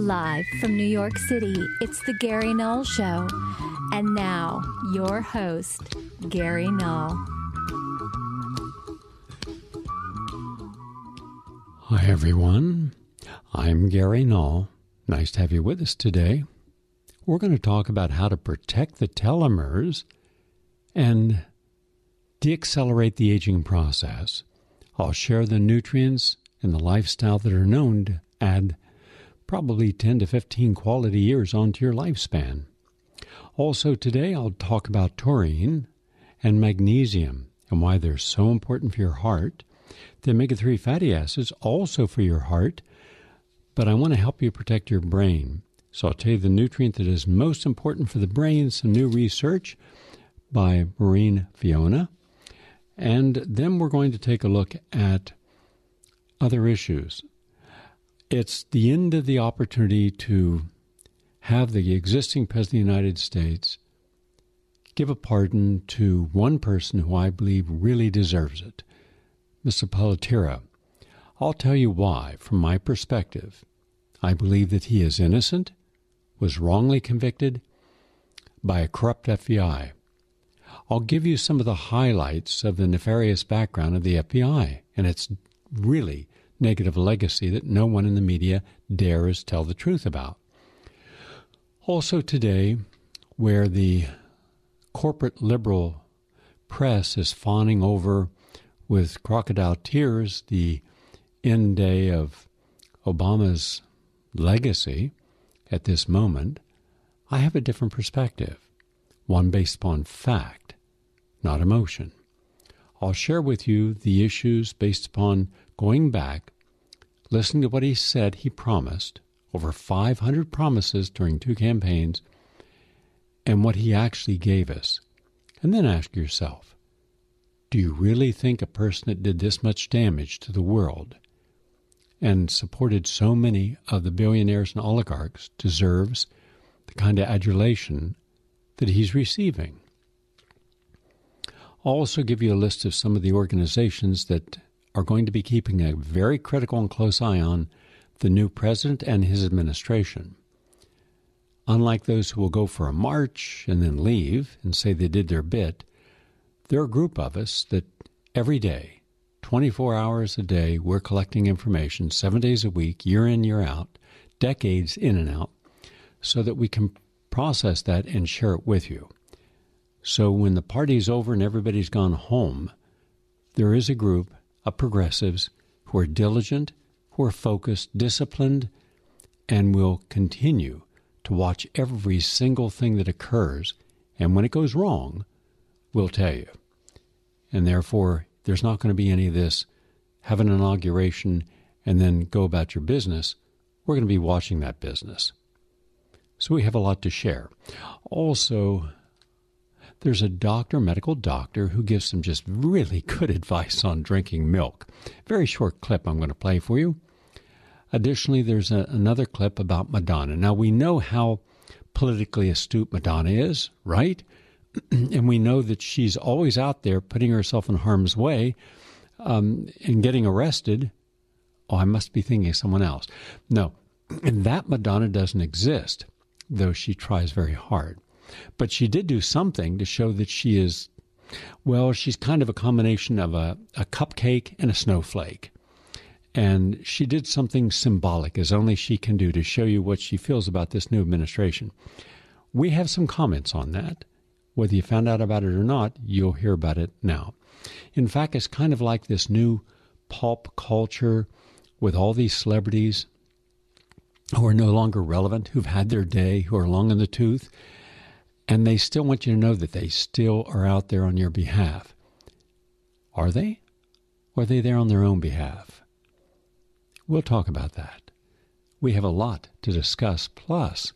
Live from New York City, it's the Gary Null Show. And now, your host, Gary Null. Hi, everyone. I'm Gary Null. Nice to have you with us today. We're going to talk about how to protect the telomeres and deaccelerate the aging process. I'll share the nutrients and the lifestyle that are known to add probably 10 to 15 quality years onto your lifespan. Also today, I'll talk about taurine and magnesium and why they're so important for your heart. The omega-3 fatty acids also for your heart, but I want to help you protect your brain. So I'll tell you the nutrient that is most important for the brain, some new research by Maureen Fiona. And then we're going to take a look at other issues. It's the end of the opportunity to have the existing President of the United States give a pardon to one person who I believe really deserves it, Mr. Palatira. I'll tell you why, from my perspective. I believe that he is innocent, was wrongly convicted by a corrupt FBI. I'll give you some of the highlights of the nefarious background of the FBI and its really negative legacy that no one in the media dares tell the truth about. Also today, where the corporate liberal press is fawning over with crocodile tears the end day of Obama's legacy at this moment, I have a different perspective, one based upon fact, not emotion. I'll share with you the issues based upon going back, listening to what he said he promised, over 500 promises during 2 campaigns, and what he actually gave us. And then ask yourself, do you really think a person that did this much damage to the world and supported so many of the billionaires and oligarchs deserves the kind of adulation that he's receiving? I'll also give you a list of some of the organizations that are going to be keeping a very critical and close eye on the new president and his administration. Unlike those who will go for a march and then leave and say they did their bit, there are a group of us that every day, 24 hours a day, we're collecting information 7 days a week, year in, year out, decades in and out, so that we can process that and share it with you. So when the party's over and everybody's gone home, there is a group of progressives who are diligent, who are focused, disciplined, and will continue to watch every single thing that occurs. And when it goes wrong, we'll tell you. And therefore, there's not going to be any of this, have an inauguration and then go about your business. We're going to be watching that business. So we have a lot to share. Also, there's a medical doctor, who gives some just really good advice on drinking milk. Very short clip I'm going to play for you. Additionally, there's another clip about Madonna. Now, we know how politically astute Madonna is, right? And we know that she's always out there putting herself in harm's way and getting arrested. Oh, I must be thinking of someone else. No, and that Madonna doesn't exist, though she tries very hard. But she did do something to show that she is, well, she's kind of a combination of a cupcake and a snowflake. And she did something symbolic, as only she can do, to show you what she feels about this new administration. We have some comments on that. Whether you found out about it or not, you'll hear about it now. In fact, it's kind of like this new pulp culture with all these celebrities who are no longer relevant, who've had their day, who are long in the tooth, and they still want you to know that they still are out there on your behalf. Are they? Or are they there on their own behalf? We'll talk about that. We have a lot to discuss. Plus,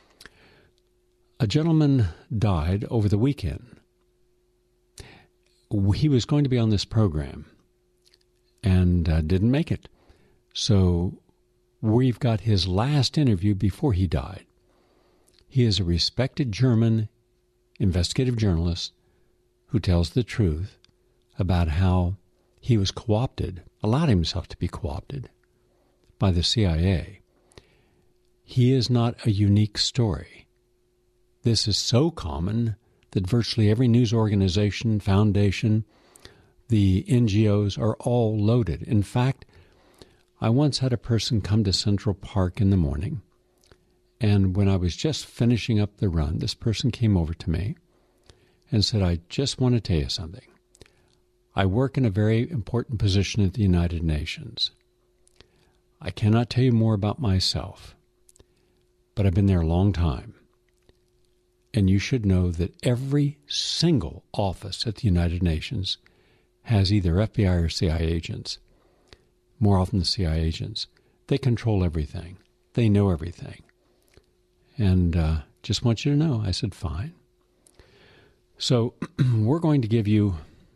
a gentleman died over the weekend. He was going to be on this program and didn't make it. So we've got his last interview before he died. He is a respected German investigative journalist who tells the truth about how he was co-opted, allowed himself to be co-opted by the CIA. he is not a unique story. This is so common that virtually every news organization, foundation, the NGOs are all loaded. In fact, I once had a person come to Central Park in the morning, and when I was just finishing up the run, this person came over to me and said, I just want to tell you something. I work in a very important position at the United Nations. I cannot tell you more about myself, but I've been there a long time. And you should know that every single office at the United Nations has either FBI or CIA agents. More often the CIA agents. They control everything. They know everything. And just want you to know. I said, fine. So we're going to give you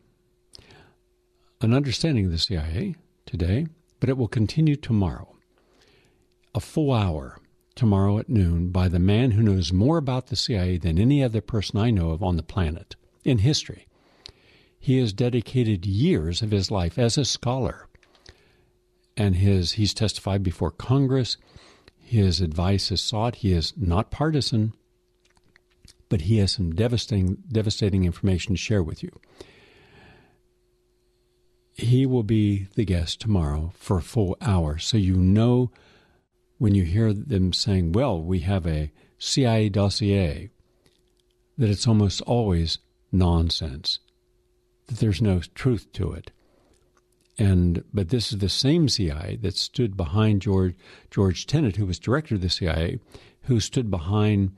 an understanding of the CIA today, but it will continue tomorrow. A full hour tomorrow at noon by the man who knows more about the CIA than any other person I know of on the planet in history. He has dedicated years of his life as a scholar, and he's testified before Congress. His advice is sought. He is not partisan, but he has some devastating information to share with you. He will be the guest tomorrow for a full hour, so you know when you hear them saying, well, we have a CIA dossier, that it's almost always nonsense, that there's no truth to it. But this is the same CIA that stood behind George Tenet, who was director of the CIA, who sat behind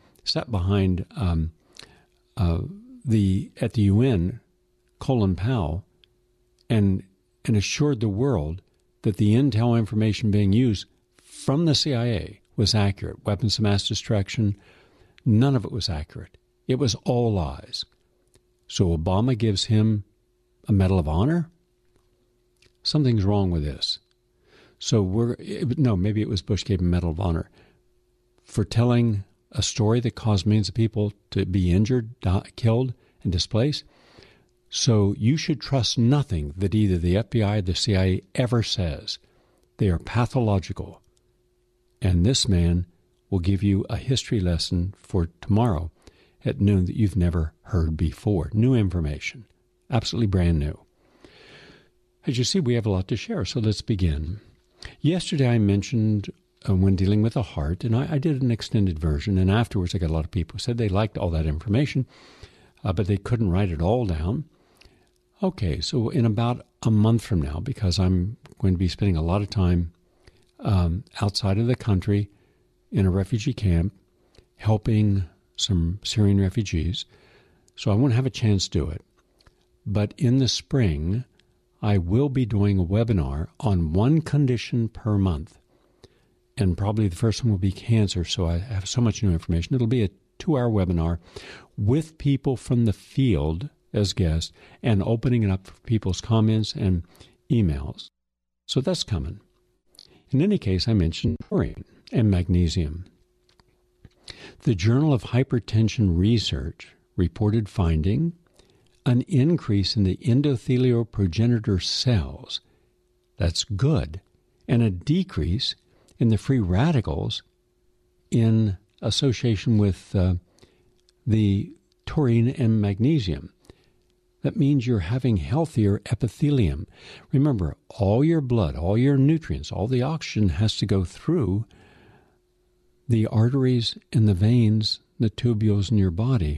at the UN, Colin Powell, and assured the world that the intel information being used from the CIA was accurate. Weapons of mass destruction, none of it was accurate. It was all lies. So Obama gives him a Medal of Honor? Something's wrong with this. So maybe it was Bush gave him a Medal of Honor for telling a story that caused millions of people to be injured, killed, and displaced. So you should trust nothing that either the FBI or the CIA ever says. They are pathological. And this man will give you a history lesson for tomorrow at noon that you've never heard before. New information. Absolutely brand new. As you see, we have a lot to share, so let's begin. Yesterday I mentioned when dealing with the heart, and I did an extended version, and afterwards I got a lot of people who said they liked all that information, but they couldn't write it all down. Okay, so in about a month from now, because I'm going to be spending a lot of time outside of the country in a refugee camp helping some Syrian refugees, so I won't have a chance to do it. But in the spring, I will be doing a webinar on one condition per month. And probably the first one will be cancer, so I have so much new information. It'll be a 2-hour webinar with people from the field as guests and opening it up for people's comments and emails. So that's coming. In any case, I mentioned taurine and magnesium. The Journal of Hypertension Research reported finding an increase in the endothelial progenitor cells. That's good. And a decrease in the free radicals in association with the taurine and magnesium. That means you're having healthier epithelium. Remember, all your blood, all your nutrients, all the oxygen has to go through the arteries and the veins, the tubules in your body.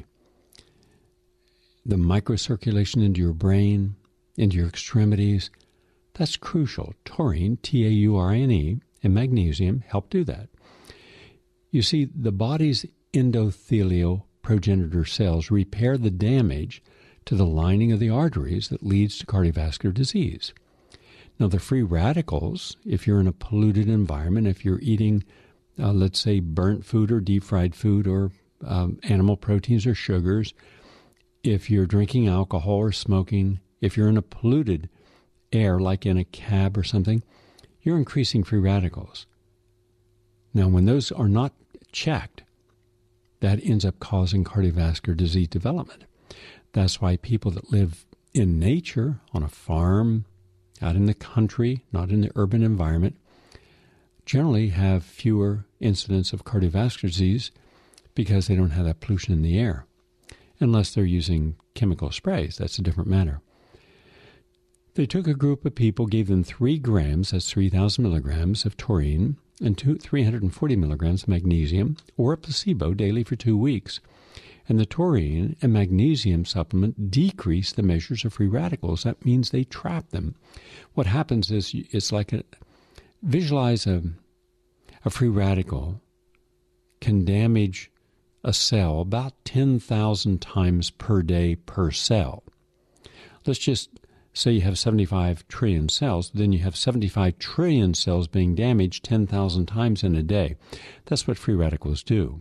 The microcirculation into your brain, into your extremities, that's crucial. Taurine, Taurine, and magnesium help do that. You see, the body's endothelial progenitor cells repair the damage to the lining of the arteries that leads to cardiovascular disease. Now, the free radicals, if you're in a polluted environment, if you're eating, let's say, burnt food or deep-fried food or animal proteins or sugars, if you're drinking alcohol or smoking, if you're in a polluted air like in a cab or something, you're increasing free radicals. Now, when those are not checked, that ends up causing cardiovascular disease development. That's why people that live in nature, on a farm, out in the country, not in the urban environment, generally have fewer incidents of cardiovascular disease because they don't have that pollution in the air, unless they're using chemical sprays. That's a different matter. They took a group of people, gave them 3 grams, that's 3,000 milligrams of taurine, and 340 milligrams of magnesium, or a placebo daily for 2 weeks. And the taurine and magnesium supplement decrease the measures of free radicals. That means they trap them. What happens is it's like visualize a free radical can damage a cell about 10,000 times per day per cell. Let's just say you have 75 trillion cells, then you have 75 trillion cells being damaged 10,000 times in a day. That's what free radicals do.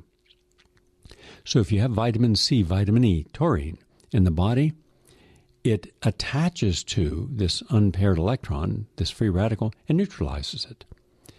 So if you have vitamin C, vitamin E, taurine in the body, it attaches to this unpaired electron, this free radical, and neutralizes it.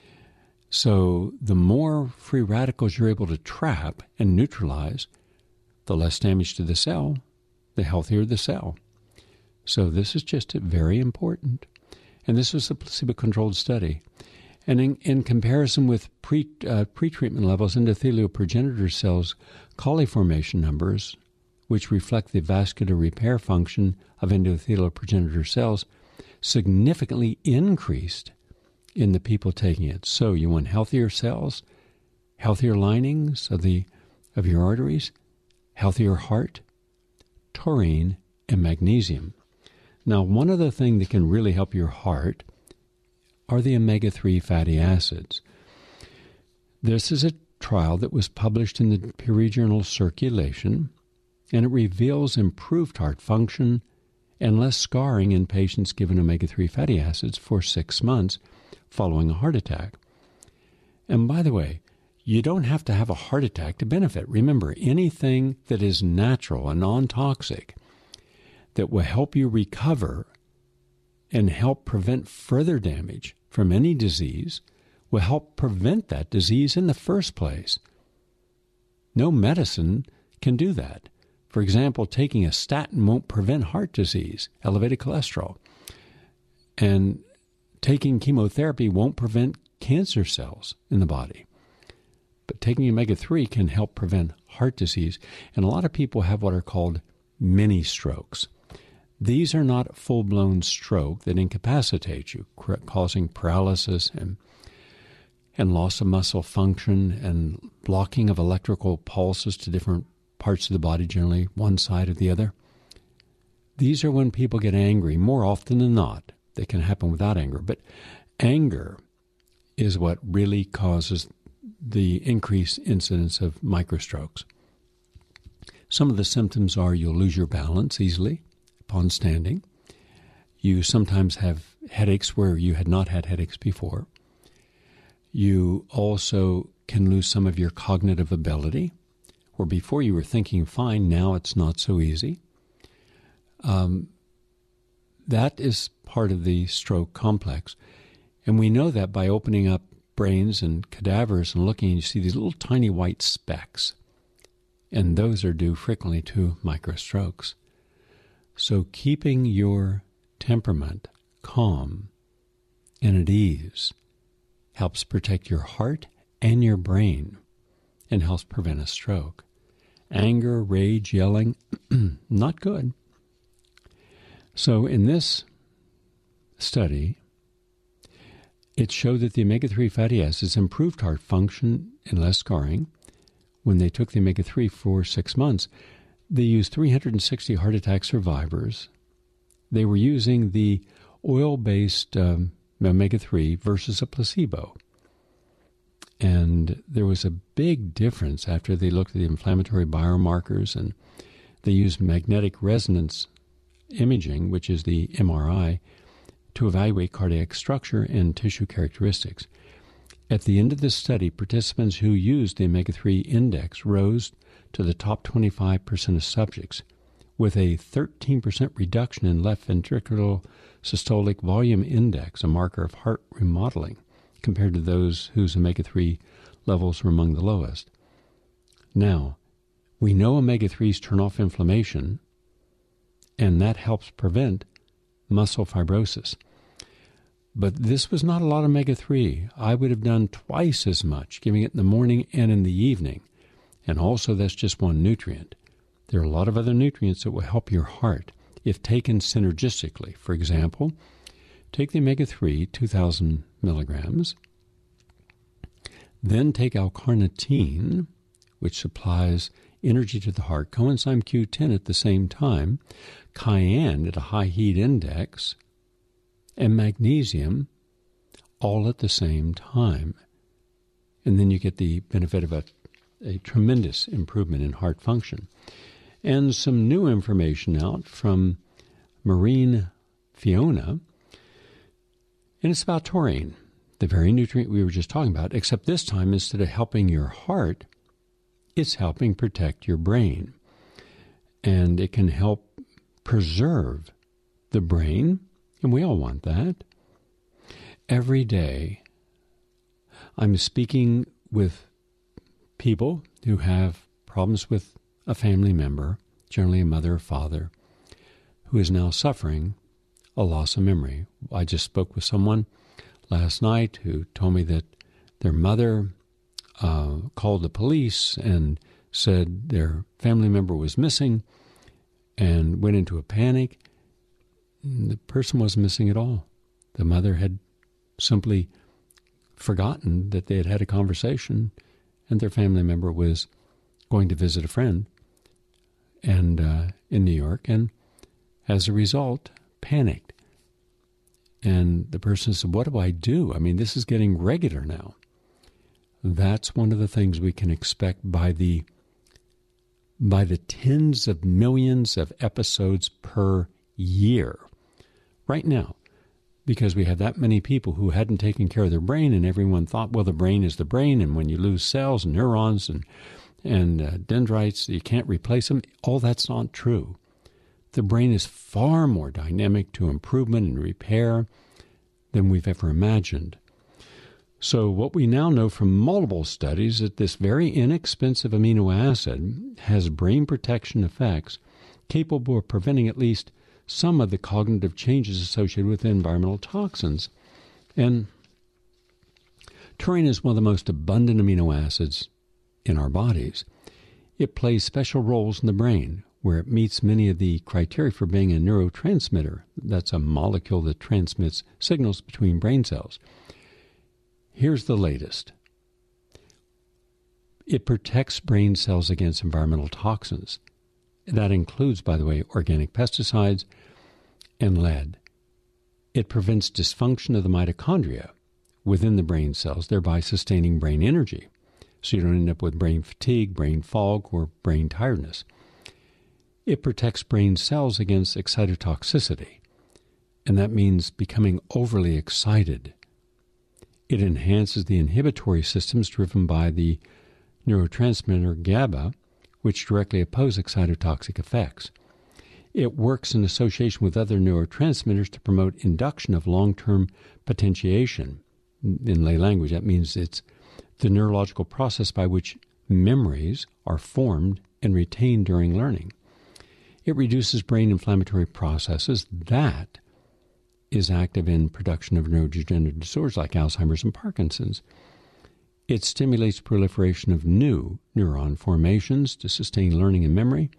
So the more free radicals you're able to trap and neutralize, the less damage to the cell, the healthier the cell. So this is just very important. And this was a placebo-controlled study. And in comparison with pretreatment levels, endothelial progenitor cells' coliformation numbers, which reflect the vascular repair function of endothelial progenitor cells, significantly increased in the people taking it. So you want healthier cells, healthier linings of your arteries, healthier heart, taurine, and magnesium. Now, one other thing that can really help your heart are the omega-3 fatty acids. This is a trial that was published in the peer journal Circulation, and it reveals improved heart function and less scarring in patients given omega-3 fatty acids for 6 months following a heart attack. And by the way, you don't have to have a heart attack to benefit. Remember, anything that is natural and non-toxic that will help you recover and help prevent further damage from any disease will help prevent that disease in the first place. No medicine can do that. For example, taking a statin won't prevent heart disease, elevated cholesterol. And taking chemotherapy won't prevent cancer cells in the body. But taking omega-3 can help prevent heart disease. And a lot of people have what are called mini strokes. These are not a full-blown stroke that incapacitates you, causing paralysis and loss of muscle function and blocking of electrical pulses to different parts of the body, generally one side or the other. These are when people get angry, more often than not. They can happen without anger, but anger is what really causes the increased incidence of microstrokes. Some of the symptoms are you'll lose your balance easily upon standing. You sometimes have headaches where you had not had headaches before. You also can lose some of your cognitive ability, where before you were thinking fine, now it's not so easy. That is part of the stroke complex. And we know that by opening up brains and cadavers and looking, you see these little tiny white specks. And those are due frequently to microstrokes. So keeping your temperament calm and at ease helps protect your heart and your brain and helps prevent a stroke. Anger, rage, yelling, not good. So in this study, it showed that the omega-3 fatty acids improved heart function and less scarring. When they took the omega-3 for 6 months, they used 360 heart attack survivors. They were using the oil-based omega-3 versus a placebo. And there was a big difference after they looked at the inflammatory biomarkers, and they used magnetic resonance imaging, which is the MRI, to evaluate cardiac structure and tissue characteristics. At the end of the study, participants who used the omega-3 index rose to the top 25% of subjects, with a 13% reduction in left ventricular systolic volume index, a marker of heart remodeling, compared to those whose omega-3 levels were among the lowest. Now, we know omega-3s turn off inflammation, and that helps prevent muscle fibrosis. But this was not a lot of omega-3. I would have done twice as much, giving it in the morning and in the evening. And also, that's just one nutrient. There are a lot of other nutrients that will help your heart if taken synergistically. For example, take the omega-3, 2,000 milligrams, then take L-carnitine, which supplies energy to the heart, coenzyme Q10 at the same time, cayenne at a high heat index, and magnesium all at the same time. And then you get the benefit of a tremendous improvement in heart function. And some new information out from Marine Fiona, and it's about taurine, the very nutrient we were just talking about, except this time, instead of helping your heart, it's helping protect your brain. And it can help preserve the brain, and we all want that. Every day, I'm speaking with people who have problems with a family member, generally a mother or father, who is now suffering a loss of memory. I just spoke with someone last night who told me that their mother called the police and said their family member was missing and went into a panic. The person wasn't missing at all. The mother had simply forgotten that they had had a conversation and their family member was going to visit a friend and in New York, and as a result, panicked. And the person said, what do I do? I mean, this is getting regular now. That's one of the things we can expect by the tens of millions of episodes per year right now, because we have that many people who hadn't taken care of their brain, and everyone thought, well, the brain is the brain, and when you lose cells and neurons and dendrites, you can't replace them. All that's not true. The brain is far more dynamic to improvement and repair than we've ever imagined. So what we now know from multiple studies is that this very inexpensive amino acid has brain protection effects capable of preventing at least some of the cognitive changes associated with environmental toxins. And taurine is one of the most abundant amino acids in our bodies. It plays special roles in the brain, where it meets many of the criteria for being a neurotransmitter. That's a molecule that transmits signals between brain cells. Here's the latest. It protects brain cells against environmental toxins. That includes, by the way, organic pesticides and lead. It prevents dysfunction of the mitochondria within the brain cells, thereby sustaining brain energy, so you don't end up with brain fatigue, brain fog, or brain tiredness. It protects brain cells against excitotoxicity, and that means becoming overly excited. It enhances the inhibitory systems driven by the neurotransmitter GABA, which directly oppose excitotoxic effects. It works in association with other neurotransmitters to promote induction of long-term potentiation. In lay language, that means it's the neurological process by which memories are formed and retained during learning. It reduces brain inflammatory processes. That is active in production of neurodegenerative disorders like Alzheimer's and Parkinson's. It stimulates proliferation of new neuron formations to sustain learning and memory.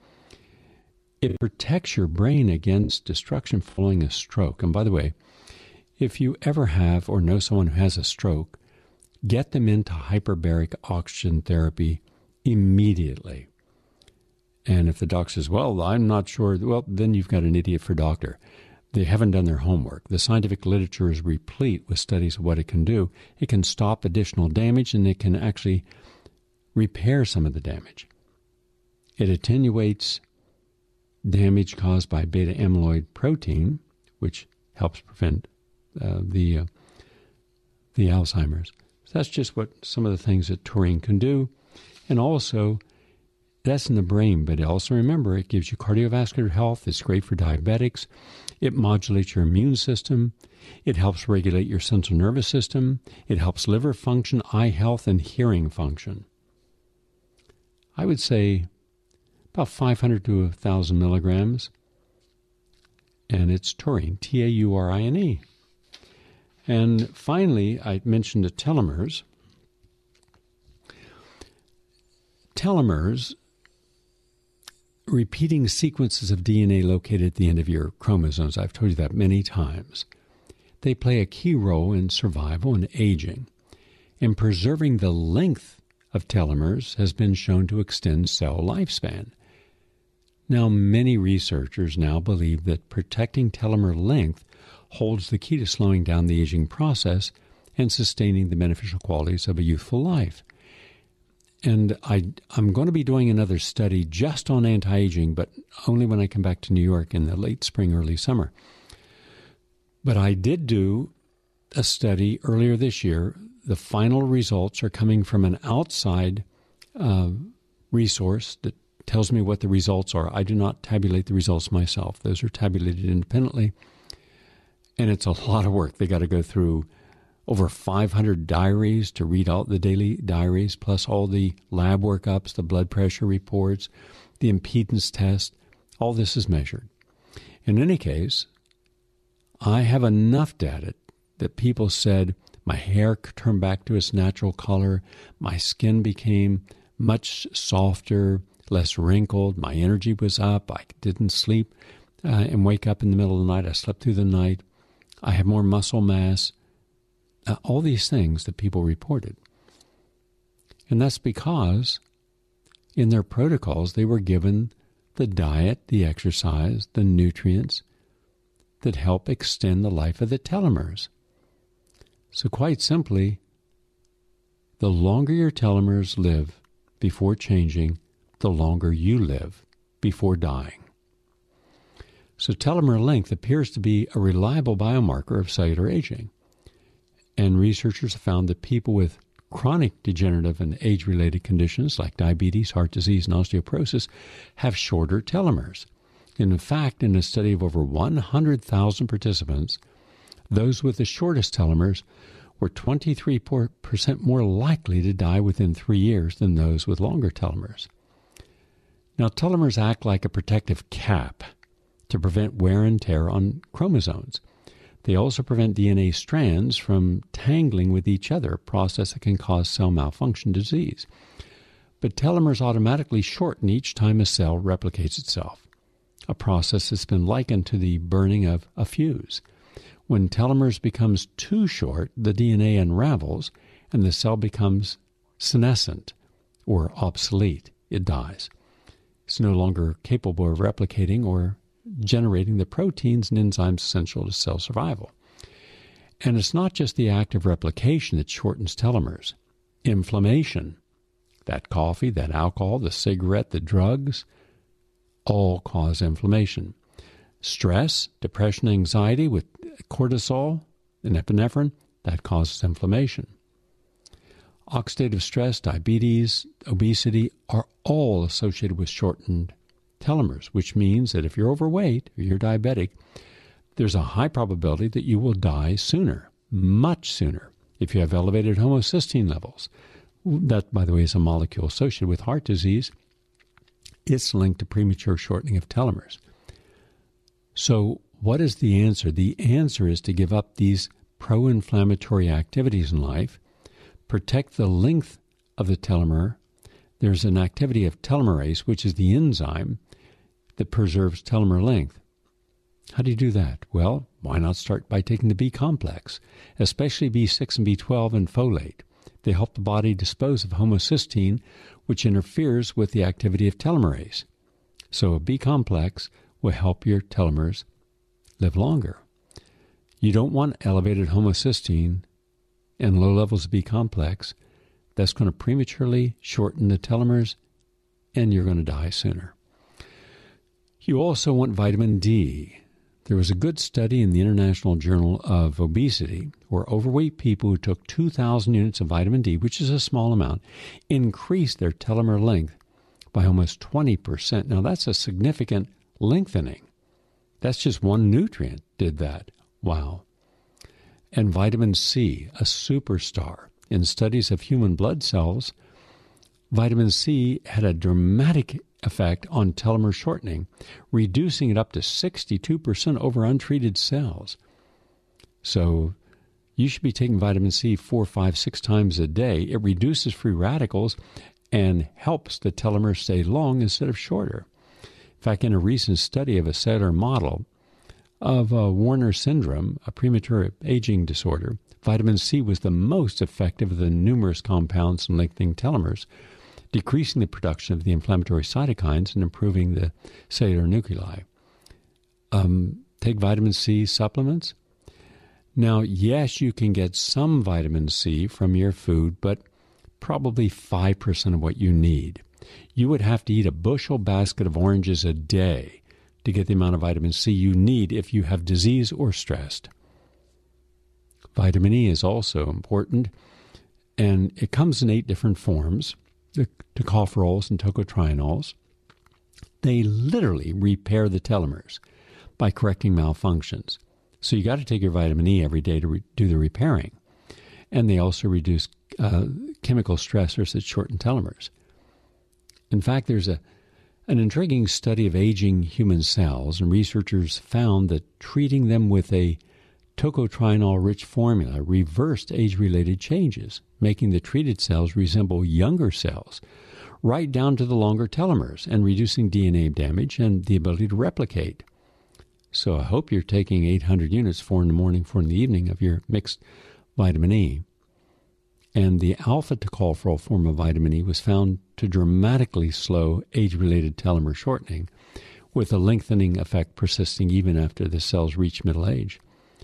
It protects your brain against destruction following a stroke. And by the way, if you ever have or know someone who has a stroke, get them into hyperbaric oxygen therapy immediately. And if the doc says, well, I'm not sure, well, then you've got an idiot for doctor. They haven't done their homework. The scientific literature is replete with studies of what it can do. It can stop additional damage, and it can actually repair some of the damage. It attenuates damage caused by beta amyloid protein, which helps prevent the Alzheimer's. So that's just what some of the things that taurine can do. And also, that's in the brain, but also remember, it gives you cardiovascular health. It's great for diabetics. It modulates your immune system. It helps regulate your central nervous system. It helps liver function, eye health, and hearing function. I would say about 500 to 1,000 milligrams. And it's taurine, Taurine. And finally, I mentioned the telomeres. Telomeres, repeating sequences of DNA located at the end of your chromosomes. I've told you that many times. They play a key role in survival and aging. And preserving the length of telomeres has been shown to extend cell lifespan. Now, many researchers now believe that protecting telomere length holds the key to slowing down the aging process and sustaining the beneficial qualities of a youthful life. And I'm going to be doing another study just on anti-aging, but only when I come back to New York in the late spring, early summer. But I did do a study earlier this year. The final results are coming from an outside resource that tells me what the results are. I do not tabulate the results myself. Those are tabulated independently. And it's a lot of work. They got to go through over 500 diaries to read out the daily diaries, plus all the lab workups, the blood pressure reports, the impedance test. All this is measured. In any case, I have enough data that people said my hair turned back to its natural color, my skin became much softer, less wrinkled, my energy was up, I didn't sleep and wake up in the middle of the night, I slept through the night, I have more muscle mass, all these things that people reported. And that's because in their protocols they were given the diet, the exercise, the nutrients that help extend the life of the telomeres. So quite simply, the longer your telomeres live before changing, the longer you live before dying. So telomere length appears to be a reliable biomarker of cellular aging. And researchers have found that people with chronic degenerative and age-related conditions like diabetes, heart disease, and osteoporosis have shorter telomeres. And in fact, in a study of over 100,000 participants, those with the shortest telomeres were 23% more likely to die within 3 years than those with longer telomeres. Now, telomeres act like a protective cap to prevent wear and tear on chromosomes. They also prevent DNA strands from tangling with each other, a process that can cause cell malfunction disease. But telomeres automatically shorten each time a cell replicates itself, a process that's been likened to the burning of a fuse. When telomeres becomes too short, the DNA unravels and the cell becomes senescent or obsolete. It dies. It's no longer capable of replicating or generating the proteins and enzymes essential to cell survival. And it's not just the act of replication that shortens telomeres. Inflammation, that coffee, that alcohol, the cigarette, the drugs, all cause inflammation. Stress, depression, anxiety with cortisol and epinephrine, that causes inflammation. Oxidative stress, diabetes, obesity are all associated with shortened telomeres, which means that if you're overweight or you're diabetic, there's a high probability that you will die sooner, much sooner, if you have elevated homocysteine levels. That, by the way, is a molecule associated with heart disease. It's linked to premature shortening of telomeres. So what is the answer? The answer is to give up these pro-inflammatory activities in life, protect the length of the telomere. There's an activity of telomerase, which is the enzyme that preserves telomere length. How do you do that? Well, why not start by taking the B complex, especially B6 and B12 and folate. They help the body dispose of homocysteine, which interferes with the activity of telomerase. So a B complex will help your telomeres live longer. You don't want elevated homocysteine and low levels of B complex. That's going to prematurely shorten the telomeres, and you're going to die sooner. You also want vitamin D. There was a good study in the International Journal of Obesity where overweight people who took 2,000 units of vitamin D, which is a small amount, increased their telomere length by almost 20%. Now, that's a significant lengthening. That's just one nutrient did that. Wow. And vitamin C, a superstar. In studies of human blood cells, vitamin C had a dramatic effect on telomere shortening, reducing it up to 62% over untreated cells. So you should be taking vitamin C 4, 5, 6 times a day. It reduces free radicals and helps the telomeres stay long instead of shorter. In fact, in a recent study of a cellular model of Warner syndrome, a premature aging disorder, vitamin C was the most effective of the numerous compounds in lengthening telomeres, decreasing the production of the inflammatory cytokines and improving the cellular nuclei. Take vitamin C supplements. Now, yes, you can get some vitamin C from your food, but probably 5% of what you need. You would have to eat a bushel basket of oranges a day to get the amount of vitamin C you need if you have disease or stressed. Vitamin E is also important, and it comes in 8 different forms, the tocopherols and tocotrienols. They literally repair the telomeres by correcting malfunctions. So you got to take your vitamin E every day to do the repairing. And they also reduce chemical stressors that shorten telomeres. In fact, there's an intriguing study of aging human cells, and researchers found that treating them with a tocotrienol-rich formula reversed age-related changes, making the treated cells resemble younger cells, right down to the longer telomeres, and reducing DNA damage and the ability to replicate. So I hope you're taking 800 units, 4 in the morning, 4 in the evening, of your mixed vitamin E. And the alpha-tocopherol form of vitamin E was found to dramatically slow age-related telomere shortening, with a lengthening effect persisting even after the cells reach middle age.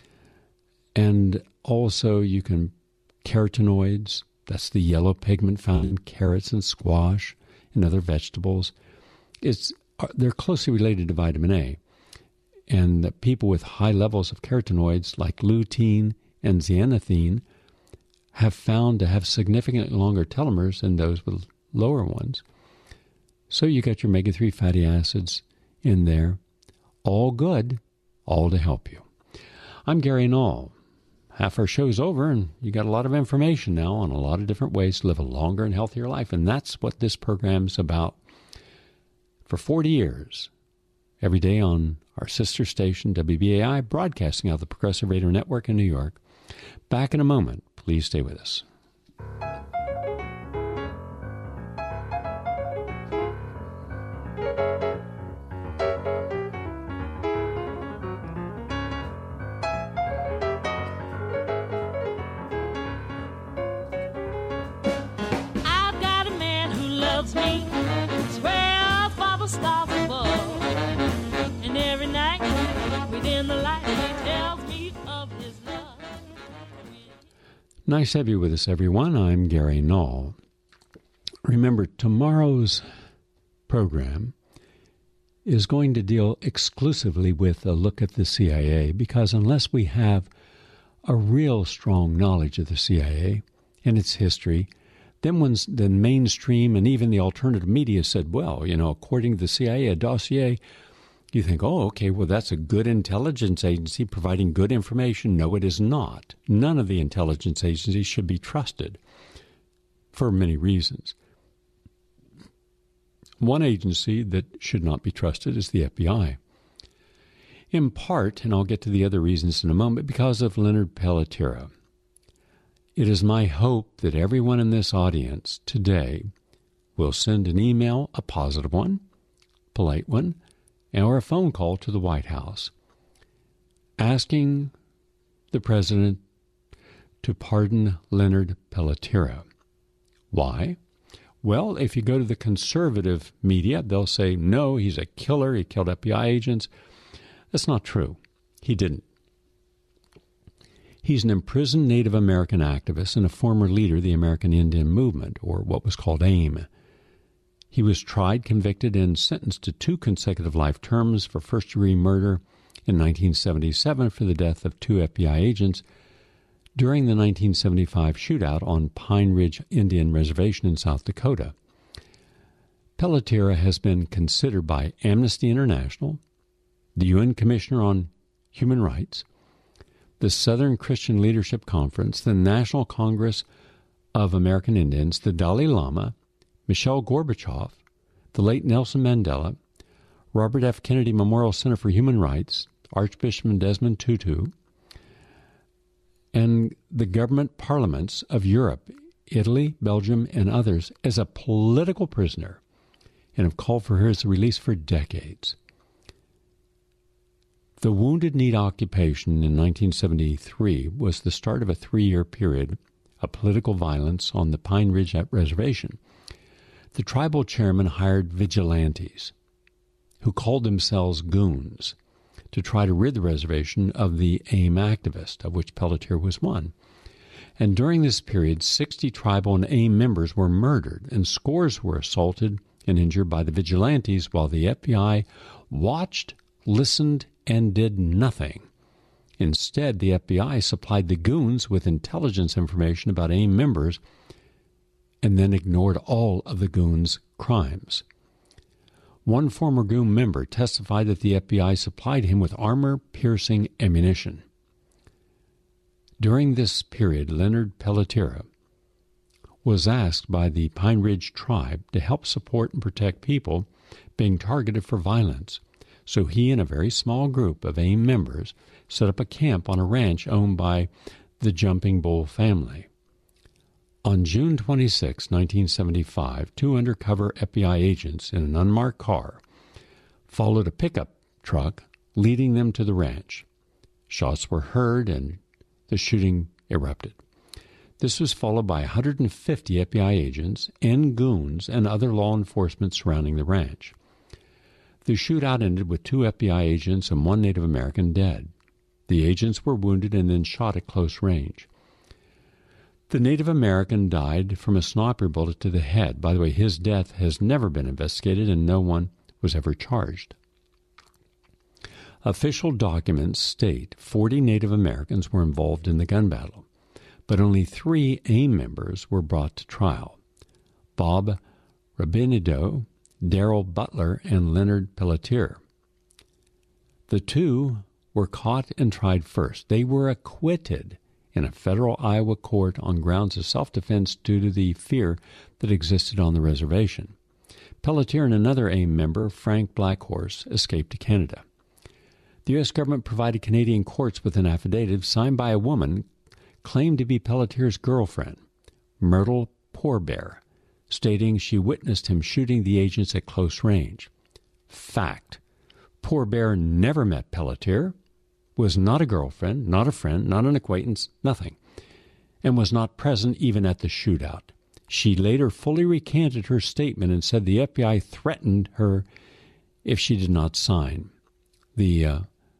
And also you can carotenoids, that's the yellow pigment found in carrots and squash and other vegetables. They're closely related to vitamin A. And the people with high levels of carotenoids like lutein and zeaxanthin have found to have significantly longer telomeres than those with lower ones. So you got your omega-3 fatty acids in there. All good, all to help you. I'm Gary Null. Half our show's over, and you got a lot of information now on a lot of different ways to live a longer and healthier life, and that's what this program's about. For 40 years, every day on our sister station, WBAI, broadcasting out of the Progressive Radio Network in New York. Back in a moment. Please stay with us. I've got a man who loves me, swear Father stars above, and every night within the light he tells me of his love. Nice to have you with us, everyone. I'm Gary Null. Remember, tomorrow's program is going to deal exclusively with a look at the CIA, because unless we have a real strong knowledge of the CIA and its history, then when the mainstream and even the alternative media said, well, according to the CIA, a dossier, you think, oh, okay, well, that's a good intelligence agency providing good information. No, it is not. None of the intelligence agencies should be trusted for many reasons. One agency that should not be trusted is the FBI. In part, and I'll get to the other reasons in a moment, because of Leonard Peltier. It is my hope that everyone in this audience today will send an email, a positive one, polite one, or a phone call to the White House asking the president to pardon Leonard Peltier. Why? Well, if you go to the conservative media, they'll say, no, he's a killer, he killed FBI agents. That's not true. He didn't. He's an imprisoned Native American activist and a former leader of the American Indian Movement, or what was called AIM. He was tried, convicted, and sentenced to 2 consecutive life terms for first-degree murder in 1977 for the death of 2 FBI agents during the 1975 shootout on Pine Ridge Indian Reservation in South Dakota. Peltier has been considered by Amnesty International, the UN Commissioner on Human Rights, the Southern Christian Leadership Conference, the National Congress of American Indians, the Dalai Lama, Michelle Gorbachev, the late Nelson Mandela, Robert F. Kennedy Memorial Center for Human Rights, Archbishop Desmond Tutu, and the government parliaments of Europe, Italy, Belgium, and others as a political prisoner and have called for his release for decades. The Wounded Knee occupation in 1973 was the start of a 3-year period of political violence on the Pine Ridge Reservation. The tribal chairman hired vigilantes who called themselves goons to try to rid the reservation of the AIM activist, of which Pelletier was one. And during this period, 60 tribal and AIM members were murdered, and scores were assaulted and injured by the vigilantes, while the FBI watched, listened, and did nothing. Instead, the FBI supplied the goons with intelligence information about AIM members and then ignored all of the goons' crimes. One former goon member testified that the FBI supplied him with armor-piercing ammunition. During this period, Leonard Pelletier was asked by the Pine Ridge tribe to help support and protect people being targeted for violence. So he and a very small group of AIM members set up a camp on a ranch owned by the Jumping Bull family. On June 26, 1975, 2 undercover FBI agents in an unmarked car followed a pickup truck leading them to the ranch. Shots were heard and the shooting erupted. This was followed by 150 FBI agents and goons and other law enforcement surrounding the ranch. The shootout ended with 2 FBI agents and 1 Native American dead. The agents were wounded and then shot at close range. The Native American died from a sniper bullet to the head. By the way, his death has never been investigated and no one was ever charged. Official documents state 40 Native Americans were involved in the gun battle, but only 3 AIM members were brought to trial: Bob Rabinido, Darrell Butler, and Leonard Pelletier. The 2 were caught and tried first. They were acquitted in a federal Iowa court on grounds of self-defense due to the fear that existed on the reservation. Pelletier and another AIM member, Frank Blackhorse, escaped to Canada. The U.S. government provided Canadian courts with an affidavit signed by a woman claimed to be Pelletier's girlfriend, Myrtle Poorbear, stating she witnessed him shooting the agents at close range. Fact: Poorbear never met Pelletier, was not a girlfriend, not a friend, not an acquaintance, nothing, and was not present even at the shootout. She later fully recanted her statement and said the FBI threatened her if she did not sign the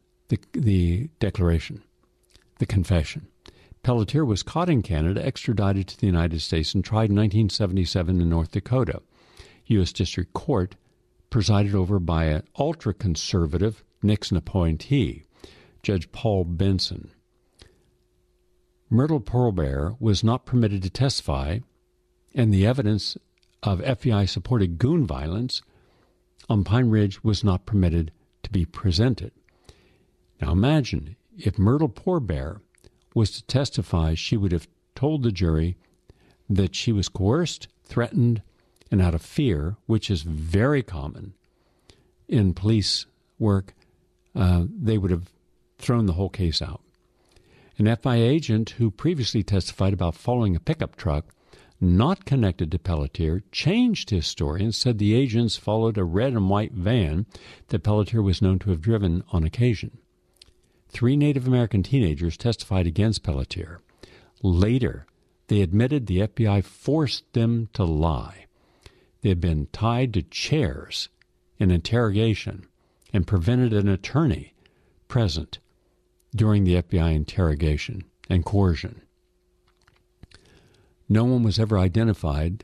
declaration, the confession. Pelletier was caught in Canada, extradited to the United States, and tried in 1977 in North Dakota. U.S. District Court, presided over by an ultra-conservative Nixon appointee, Judge Paul Benson. Myrtle Poorbear was not permitted to testify, and the evidence of FBI-supported goon violence on Pine Ridge was not permitted to be presented. Now imagine if Myrtle Poorbear was to testify, she would have told the jury that she was coerced, threatened, and out of fear, which is very common in police work, they would have thrown the whole case out. An FBI agent who previously testified about following a pickup truck not connected to Pelletier changed his story and said the agents followed a red and white van that Pelletier was known to have driven on occasion. 3 Native American teenagers testified against Pelletier. Later, they admitted the FBI forced them to lie. They had been tied to chairs in interrogation and prevented an attorney present during the FBI interrogation and coercion. No one was ever identified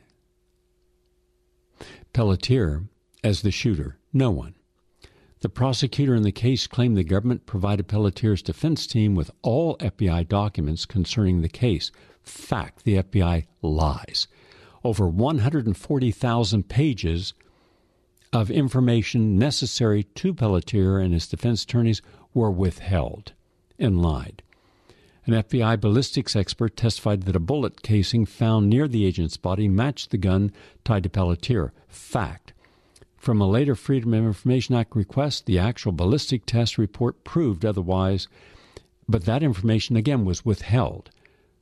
Pelletier as the shooter. No one. The prosecutor in the case claimed the government provided Pelletier's defense team with all FBI documents concerning the case. Fact: the FBI lies. Over 140,000 pages of information necessary to Pelletier and his defense attorneys were withheld and lied. An FBI ballistics expert testified that a bullet casing found near the agent's body matched the gun tied to Pelletier. Fact: from a later Freedom of Information Act request, the actual ballistic test report proved otherwise, But that information, again, was withheld.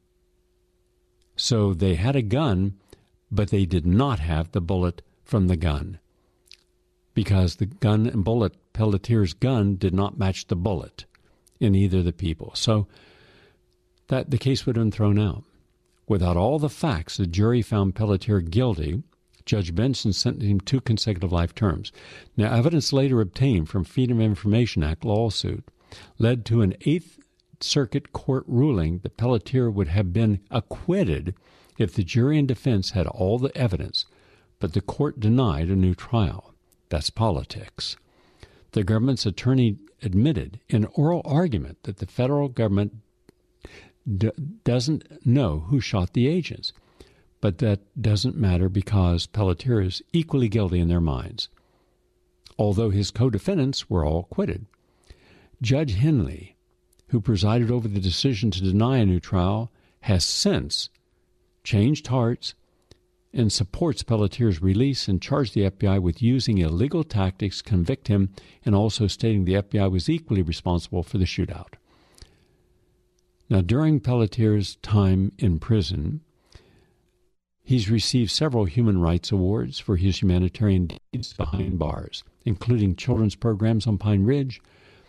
So they had a gun, but they did not have the bullet from the gun, because the gun and bullet, Pelletier's gun, did not match the bullet in either of the people. So that the case would have been thrown out. Without all the facts, the jury found Pelletier guilty. Judge Benson sentenced him 2 consecutive life terms. Now, evidence later obtained from Freedom of Information Act lawsuit led to an 8th Circuit Court ruling that Pelletier would have been acquitted if the jury and defense had all the evidence, but the court denied a new trial. That's politics. The government's attorney admitted in oral argument that the federal government doesn't know who shot the agents, but that doesn't matter because Pelletier is equally guilty in their minds, although his co-defendants were all acquitted. Judge Henley, who presided over the decision to deny a new trial, has since changed hearts and supports Pelletier's release and charged the FBI with using illegal tactics to convict him, and also stating the FBI was equally responsible for the shootout. Now, during Pelletier's time in prison, he's received several human rights awards for his humanitarian deeds behind bars, including children's programs on Pine Ridge,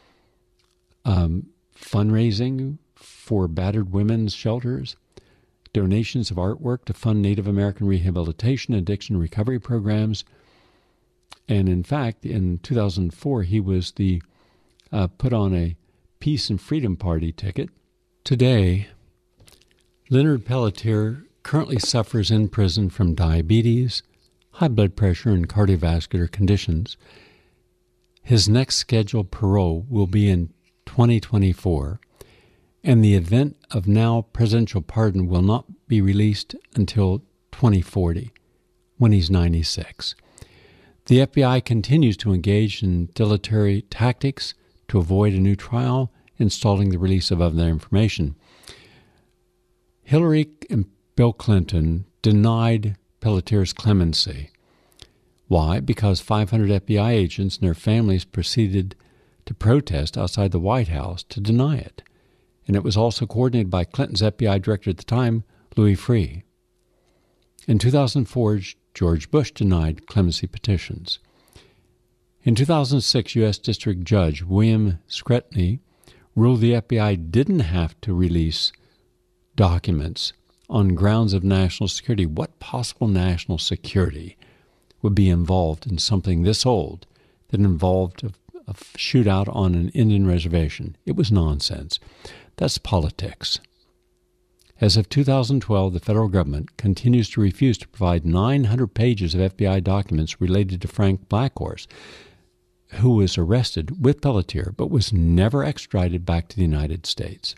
fundraising for battered women's shelters, donations of artwork to fund Native American rehabilitation and addiction recovery programs. And in fact, in 2004, he was put on a Peace and Freedom Party ticket. Today, Leonard Pelletier currently suffers in prison from diabetes, high blood pressure, and cardiovascular conditions. His next scheduled parole will be in 2024, and the event of now presidential pardon will not be released until 2040, when he's 96. The FBI continues to engage in dilatory tactics to avoid a new trial, installing the release of other information. Hillary and Bill Clinton denied Pelletier's clemency. Why? Because 500 FBI agents and their families proceeded to protest outside the White House to deny it. And it was also coordinated by Clinton's FBI director at the time, Louis Freeh. In 2004, George Bush denied clemency petitions. In 2006, U.S. District Judge William Scretany ruled the FBI didn't have to release documents on grounds of national security. What possible national security would be involved in something this old that involved a shootout on an Indian reservation? It was nonsense. That's politics. As of 2012, the federal government continues to refuse to provide 900 pages of FBI documents related to Frank Blackhorse, who was arrested with Pelletier but was never extradited back to the United States.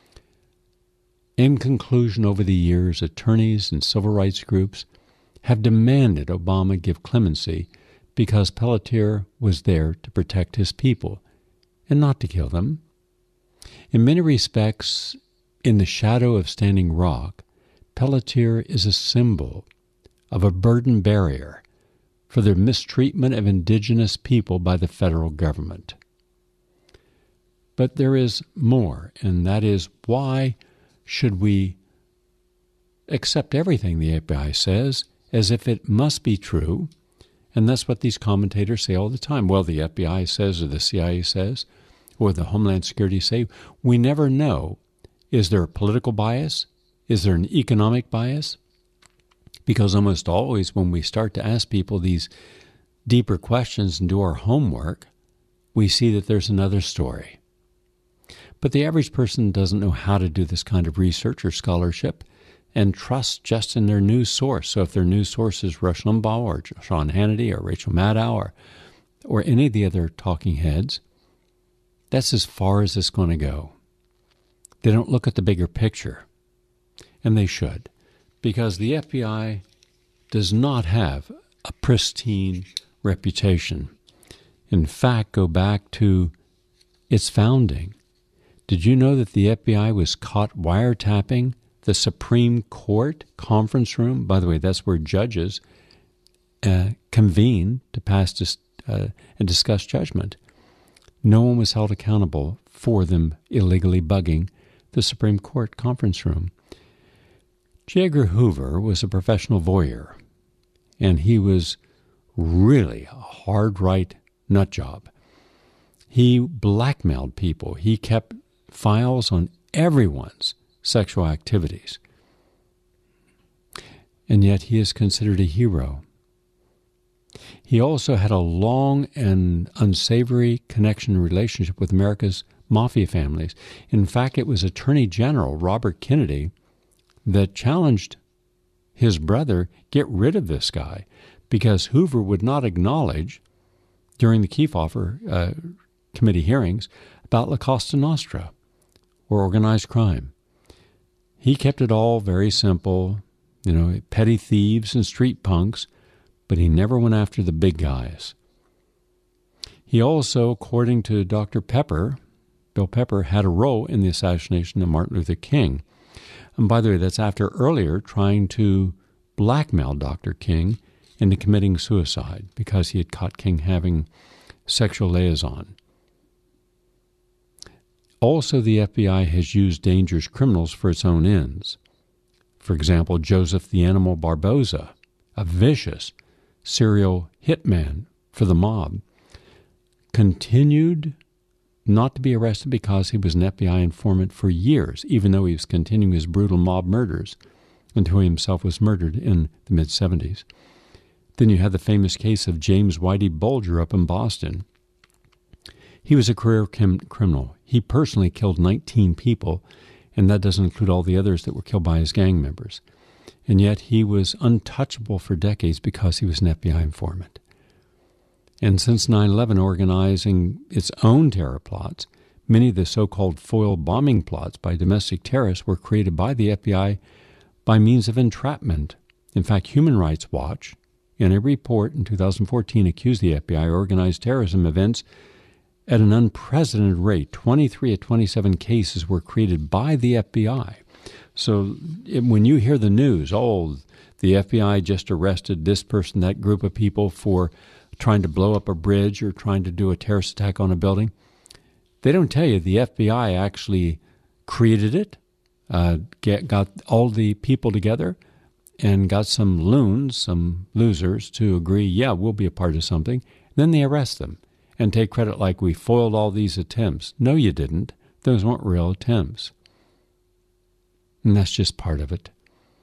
In conclusion, over the years, attorneys and civil rights groups have demanded Obama give clemency because Pelletier was there to protect his people and not to kill them. In many respects, in the shadow of Standing Rock, Pelletier is a symbol of a burden barrier for the mistreatment of indigenous people by the federal government. But there is more, and that is, why should we accept everything the FBI says as if it must be true? And that's what these commentators say all the time. Well, the FBI says, or the CIA says, or the Homeland Security say. We never know. Is there a political bias? Is there an economic bias? Because almost always when we start to ask people these deeper questions and do our homework, we see that there's another story. But the average person doesn't know how to do this kind of research or scholarship and trust just in their news source. So if their news source is Rush Limbaugh or Sean Hannity or Rachel Maddow or any of the other talking heads, that's as far as it's going to go. They don't look at the bigger picture, and they should, because the FBI does not have a pristine reputation. In fact, go back to its founding. Did you know that the FBI was caught wiretapping the Supreme Court conference room? By the way, that's where judges convene to pass and discuss judgment. No one was held accountable for them illegally bugging the Supreme Court conference room. J. Edgar Hoover was a professional voyeur, and he was really a hard-right nut job. He blackmailed people. He kept files on everyone's sexual activities. And yet he is considered a hero. He also had a long and unsavory connection and relationship with America's mafia families. In fact, it was Attorney General Robert Kennedy that challenged his brother, get rid of this guy, because Hoover would not acknowledge during the Kefauver committee hearings about La Cosa Nostra or organized crime. He kept it all very simple, petty thieves and street punks, but he never went after the big guys. He also, according to Dr. Pepper, Bill Pepper, had a role in the assassination of Martin Luther King. And by the way, that's after earlier trying to blackmail Dr. King into committing suicide because he had caught King having sexual liaison. Also, the FBI has used dangerous criminals for its own ends. For example, Joseph the Animal Barboza, a vicious serial hitman for the mob, continued not to be arrested because he was an FBI informant for years, even though he was continuing his brutal mob murders until he himself was murdered in the mid-'70s. Then you had the famous case of James Whitey Bulger up in Boston. He was a career criminal. He personally killed 19 people, and that doesn't include all the others that were killed by his gang members. And yet he was untouchable for decades because he was an FBI informant. And since 9/11 organizing its own terror plots, many of the so-called foil bombing plots by domestic terrorists were created by the FBI by means of entrapment. In fact, Human Rights Watch, in a report in 2014, accused the FBI of organized terrorism events at an unprecedented rate. 23 of 27 cases were created by the FBI. So when you hear the news, the FBI just arrested this person, that group of people for trying to blow up a bridge or trying to do a terrorist attack on a building, they don't tell you the FBI actually created it, got all the people together, and got some loons, some losers, to agree, yeah, we'll be a part of something. Then they arrest them and take credit like we foiled all these attempts. No, you didn't. Those weren't real attempts. And that's just part of it.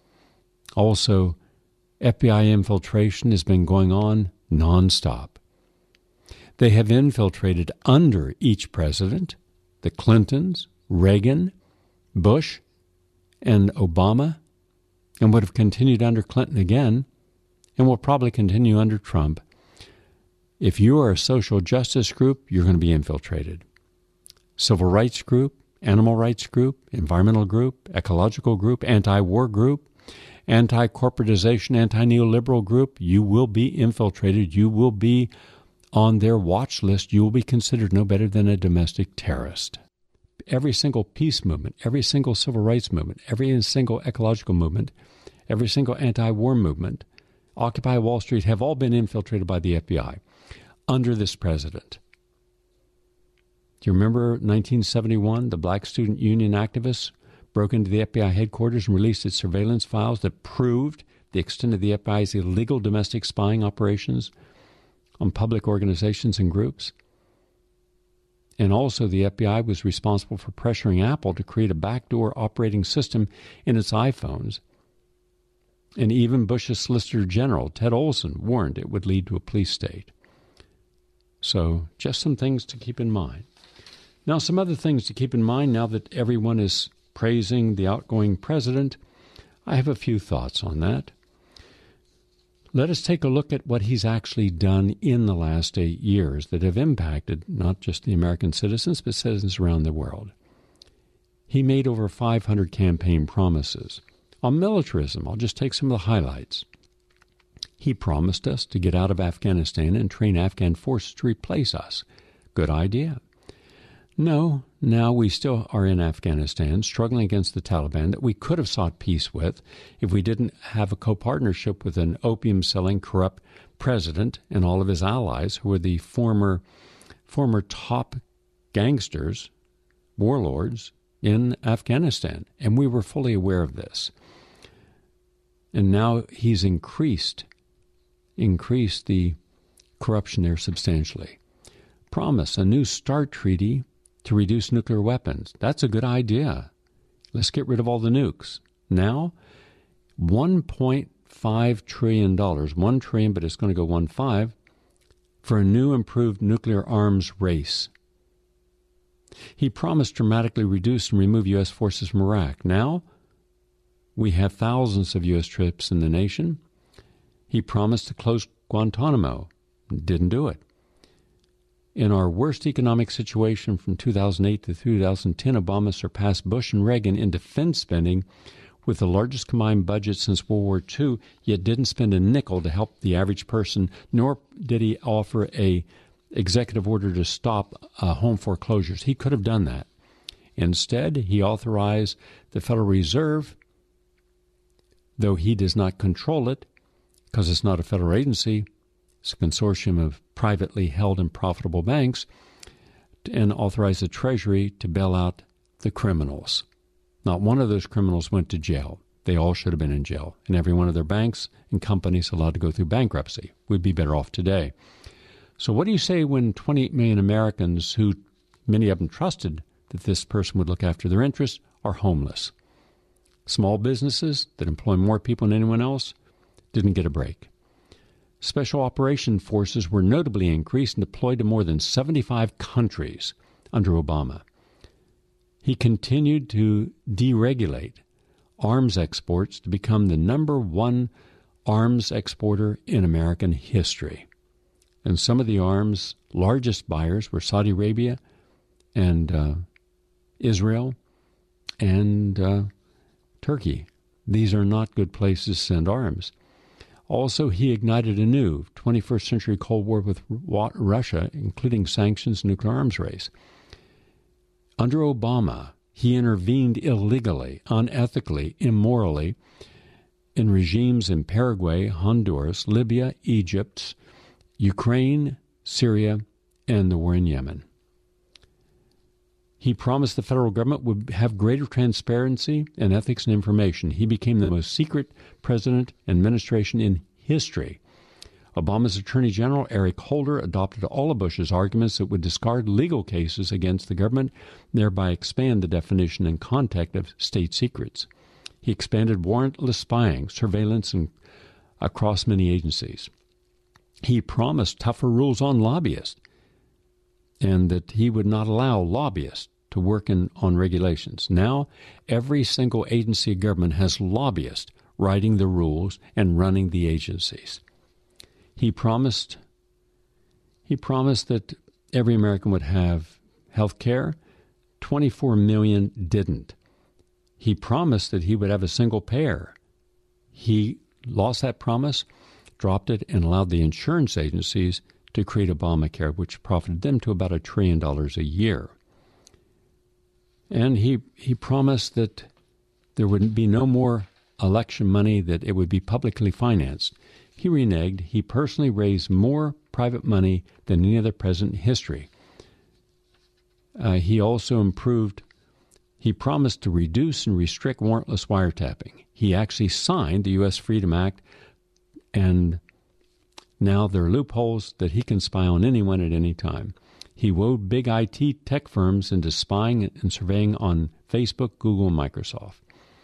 Also, FBI infiltration has been going on nonstop. They have infiltrated under each president, the Clintons, Reagan, Bush, and Obama, and would have continued under Clinton again, and will probably continue under Trump. If you are a social justice group, you're going to be infiltrated. Civil rights group, animal rights group, environmental group, ecological group, anti-war group, anti-corporatization, anti-neoliberal group, you will be infiltrated. You will be on their watch list. You will be considered no better than a domestic terrorist. Every single peace movement, every single civil rights movement, every single ecological movement, every single anti-war movement, Occupy Wall Street have all been infiltrated by the FBI under this president. Do you remember 1971, the Black Student Union activists broke into the FBI headquarters and released its surveillance files that proved the extent of the FBI's illegal domestic spying operations on public organizations and groups? And also the FBI was responsible for pressuring Apple to create a backdoor operating system in its iPhones. And even Bush's Solicitor General, Ted Olson, warned it would lead to a police state. So just some things to keep in mind. Now, some other things to keep in mind now that everyone is praising the outgoing president. I have a few thoughts on that. Let us take a look at what he's actually done in the last 8 years that have impacted not just the American citizens, but citizens around the world. He made over 500 campaign promises. On militarism, I'll just take some of the highlights. He promised us to get out of Afghanistan and train Afghan forces to replace us. Good idea. No, now we still are in Afghanistan, struggling against the Taliban that we could have sought peace with if we didn't have a co-partnership with an opium-selling, corrupt president and all of his allies who were the former top gangsters, warlords in Afghanistan, and we were fully aware of this. And now he's increased the corruption there substantially. Promise a new START treaty to reduce nuclear weapons. That's a good idea. Let's get rid of all the nukes. Now, $1.5 trillion, $1 trillion, but it's going to go 1.5, for a new improved nuclear arms race. He promised to dramatically reduce and remove U.S. forces from Iraq. Now, we have thousands of U.S. troops in the nation. He promised to close Guantanamo. Didn't do it. In our worst economic situation from 2008 to 2010, Obama surpassed Bush and Reagan in defense spending with the largest combined budget since World War II, yet didn't spend a nickel to help the average person, nor did he offer a executive order to stop home foreclosures. He could have done that. Instead, he authorized the Federal Reserve, though he does not control it, because it's not a federal agency, it's a consortium of privately held and profitable banks, and authorized the Treasury to bail out the criminals. Not one of those criminals went to jail. They all should have been in jail. And every one of their banks and companies allowed to go through bankruptcy. We'd be better off today. So what do you say when 28 million Americans, who many of them trusted that this person would look after their interests, are homeless? Small businesses that employ more people than anyone else didn't get a break. Special operation forces were notably increased and deployed to more than 75 countries under Obama. He continued to deregulate arms exports to become the number one arms exporter in American history. And some of the arms' largest buyers were Saudi Arabia and Israel and Turkey. These are not good places to send arms. Also, he ignited a new 21st century Cold War with Russia, including sanctions, nuclear arms race. Under Obama, he intervened illegally, unethically, immorally in regimes in Paraguay, Honduras, Libya, Egypt, Ukraine, Syria, and the war in Yemen. He promised the federal government would have greater transparency and ethics and information. He became the most secret president and administration in history. Obama's Attorney General, Eric Holder, adopted all of Bush's arguments that would discard legal cases against the government, thereby expand the definition and content of state secrets. He expanded warrantless spying, surveillance, across many agencies. He promised tougher rules on lobbyists, and that he would not allow lobbyists to work on regulations. Now, every single agency of government has lobbyists writing the rules and running the agencies. He promised that every American would have health care. 24 million didn't. He promised that he would have a single payer. He lost that promise, dropped it, and allowed the insurance agencies to create Obamacare, which profited them to about $1 trillion a year. And he promised that there would be no more election money, that it would be publicly financed. He reneged. He personally raised more private money than any other president in history. He also he promised to reduce and restrict warrantless wiretapping. He actually signed the U.S. Freedom Act, and now there are loopholes that he can spy on anyone at any time. He wooed big IT tech firms into spying and surveying on Facebook, Google, and Microsoft.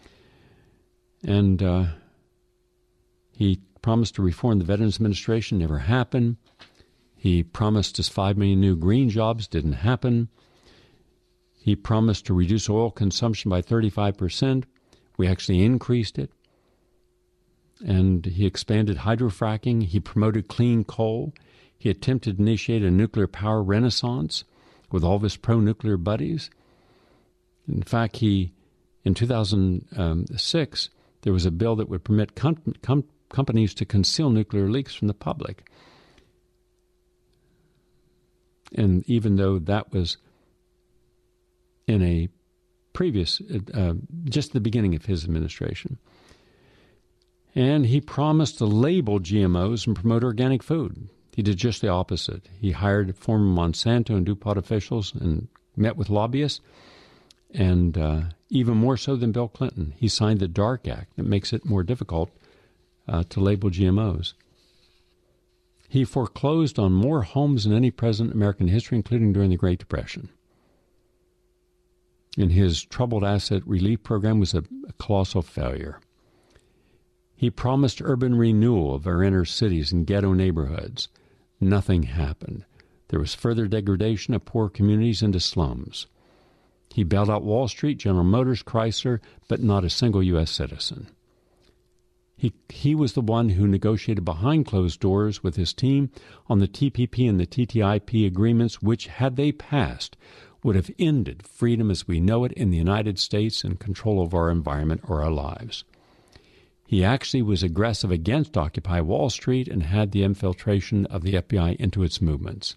And he promised to reform the Veterans Administration. Never happened. He promised us 5 million new green jobs. Didn't happen. He promised to reduce oil consumption by 35%. We actually increased it. And he expanded hydrofracking. He promoted clean coal. He attempted to initiate a nuclear power renaissance with all of his pro-nuclear buddies. In fact, in 2006, there was a bill that would permit companies to conceal nuclear leaks from the public. And even though that was in a previous, just the beginning of his administration. And he promised to label GMOs and promote organic food. He did just the opposite. He hired former Monsanto and DuPont officials and met with lobbyists, and even more so than Bill Clinton, he signed the DARK Act that makes it more difficult to label GMOs. He foreclosed on more homes than any president in American history, including during the Great Depression. And his troubled asset relief program was a colossal failure. He promised urban renewal of our inner cities and ghetto neighborhoods. Nothing happened. There was further degradation of poor communities into slums. He bailed out Wall Street, General Motors, Chrysler, but not a single U.S. citizen. He was the one who negotiated behind closed doors with his team on the TPP and the TTIP agreements, which, had they passed, would have ended freedom as we know it in the United States and control of our environment or our lives. He actually was aggressive against Occupy Wall Street and had the infiltration of the FBI into its movements.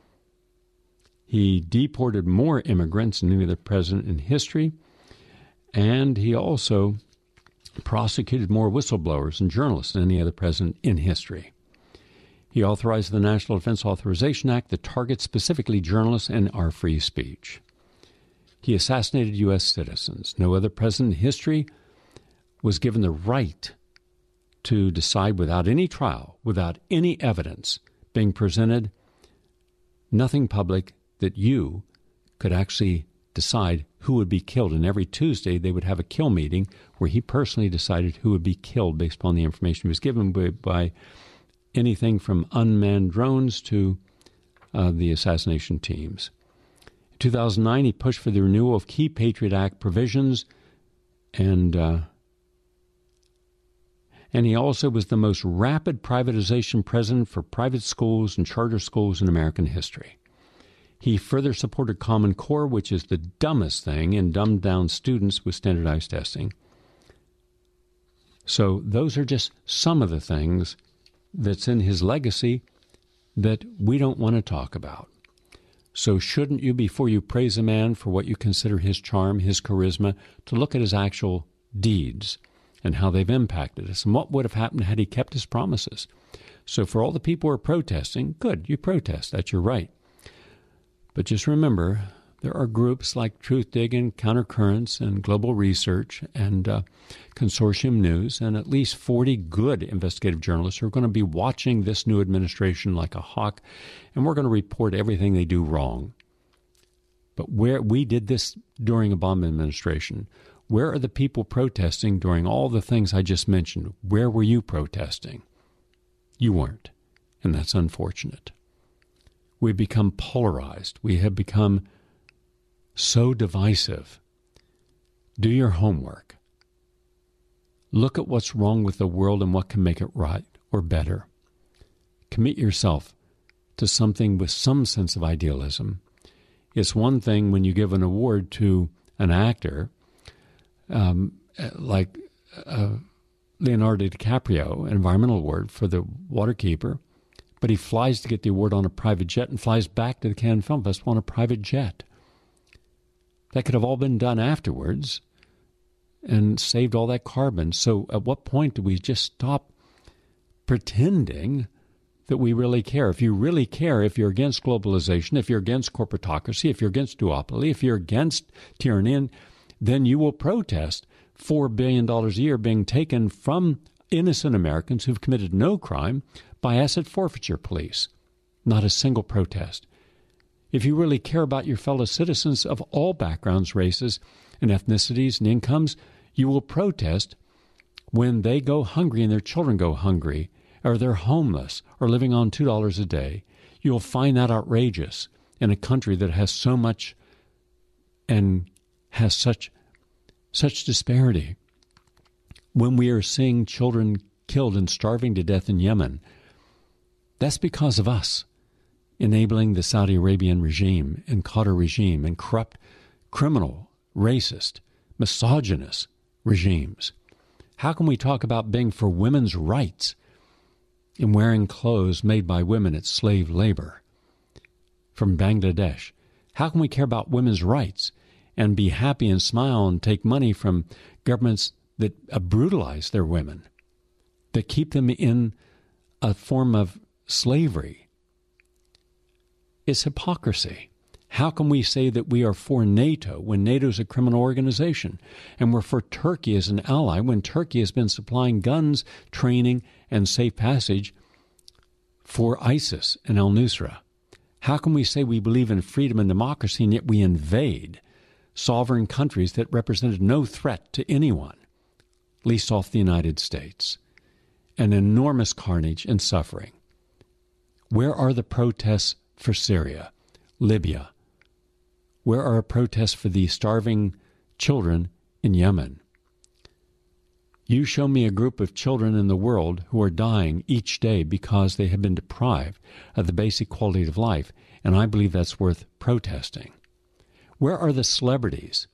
He deported more immigrants than any other president in history, and he also prosecuted more whistleblowers and journalists than any other president in history. He authorized the National Defense Authorization Act that targets specifically journalists and our free speech. He assassinated U.S. citizens. No other president in history was given the right to decide without any trial, without any evidence being presented, nothing public, that you could actually decide who would be killed. And every Tuesday they would have a kill meeting where he personally decided who would be killed based upon the information he was given by anything from unmanned drones to the assassination teams. In 2009, he pushed for the renewal of key Patriot Act provisions, and he also was the most rapid privatization president for private schools and charter schools in American history. He further supported Common Core, which is the dumbest thing, and dumbed down students with standardized testing. So those are just some of the things that's in his legacy that we don't want to talk about. So shouldn't you, before you praise a man for what you consider his charm, his charisma, to look at his actual deeds and how they've impacted us and what would have happened had he kept his promises? So for all the people who are protesting, good, you protest. That's your right. But just remember, there are groups like Truth Digging, Countercurrents, and Global Research, and Consortium News, and at least 40 good investigative journalists who are going to be watching this new administration like a hawk, and we're going to report everything they do wrong. But where we did this during Obama administration, where are the people protesting during all the things I just mentioned? Where were you protesting? You weren't, and that's unfortunate. We've become polarized. We have become so divisive. Do your homework. Look at what's wrong with the world and what can make it right or better. Commit yourself to something with some sense of idealism. It's one thing when you give an award to an actor like Leonardo DiCaprio, an environmental award for The Waterkeeper, but he flies to get the award on a private jet and flies back to the Cannes Film Festival on a private jet. That could have all been done afterwards and saved all that carbon. So at what point do we just stop pretending that we really care? If you really care, if you're against globalization, if you're against corporatocracy, if you're against duopoly, if you're against tyranny, then you will protest $4 billion a year being taken from innocent Americans who've committed no crime by asset forfeiture police. Not a single protest. If you really care about your fellow citizens of all backgrounds, races, and ethnicities and incomes, you will protest when they go hungry and their children go hungry, or they're homeless, or living on $2 a day. You'll find that outrageous in a country that has so much and has such disparity. When we are seeing children killed and starving to death in Yemen, that's because of us enabling the Saudi Arabian regime and Qatar regime and corrupt, criminal, racist, misogynist regimes. How can we talk about being for women's rights in wearing clothes made by women at slave labor from Bangladesh? How can we care about women's rights and be happy and smile and take money from governments that brutalize their women, that keep them in a form of slavery? It's hypocrisy. How can we say that we are for NATO when NATO is a criminal organization? And we're for Turkey as an ally when Turkey has been supplying guns, training, and safe passage for ISIS and al-Nusra? How can we say we believe in freedom and democracy and yet we invade sovereign countries that represented no threat to anyone, least off the United States? An enormous carnage and suffering. Where are the protests for Syria, Libya? Where are protests for the starving children in Yemen? You show me a group of children in the world who are dying each day because they have been deprived of the basic quality of life, and I believe that's worth protesting. Where are the celebrities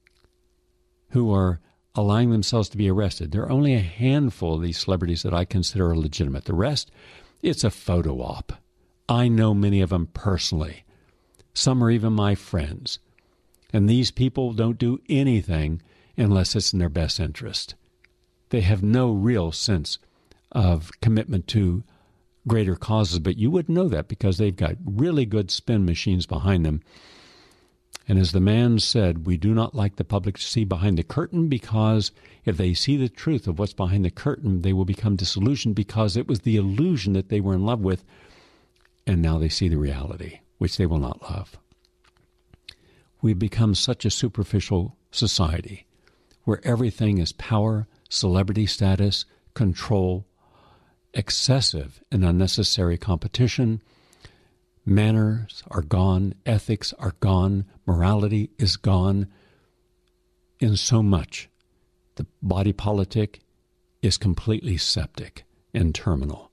who are allowing themselves to be arrested? There are only a handful of these celebrities that I consider legitimate. The rest, it's a photo op. I know many of them personally. Some are even my friends. And these people don't do anything unless it's in their best interest. They have no real sense of commitment to greater causes, but you would know that because they've got really good spin machines behind them. And as the man said, we do not like the public to see behind the curtain because if they see the truth of what's behind the curtain, they will become disillusioned because it was the illusion that they were in love with, and now they see the reality, which they will not love. We've become such a superficial society where everything is power, celebrity status, control, excessive and unnecessary competition. Manners are gone, ethics are gone, morality is gone. In so much, the body politic is completely septic and terminal.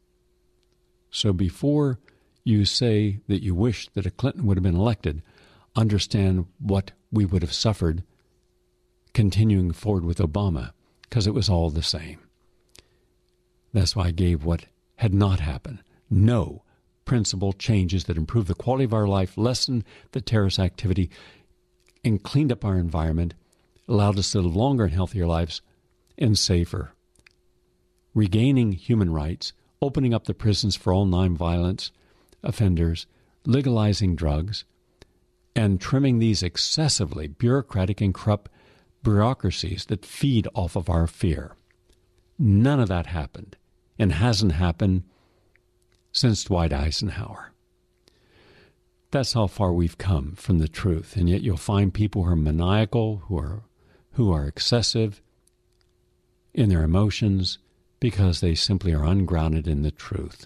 So before you say that you wish that a Clinton would have been elected, understand what we would have suffered continuing forward with Obama, because it was all the same. That's why I gave what had not happened. No principal changes that improve the quality of our life, lessened the terrorist activity, and cleaned up our environment, allowed us to live longer and healthier lives, and safer. Regaining human rights, opening up the prisons for all nonviolence offenders, legalizing drugs, and trimming these excessively bureaucratic and corrupt bureaucracies that feed off of our fear. None of that happened, and hasn't happened since Dwight Eisenhower. That's how far we've come from the truth, and yet you'll find people who are maniacal, who are excessive in their emotions because they simply are ungrounded in the truth.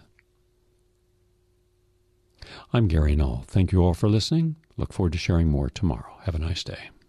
I'm Gary Null. Thank you all for listening. Look forward to sharing more tomorrow. Have a nice day.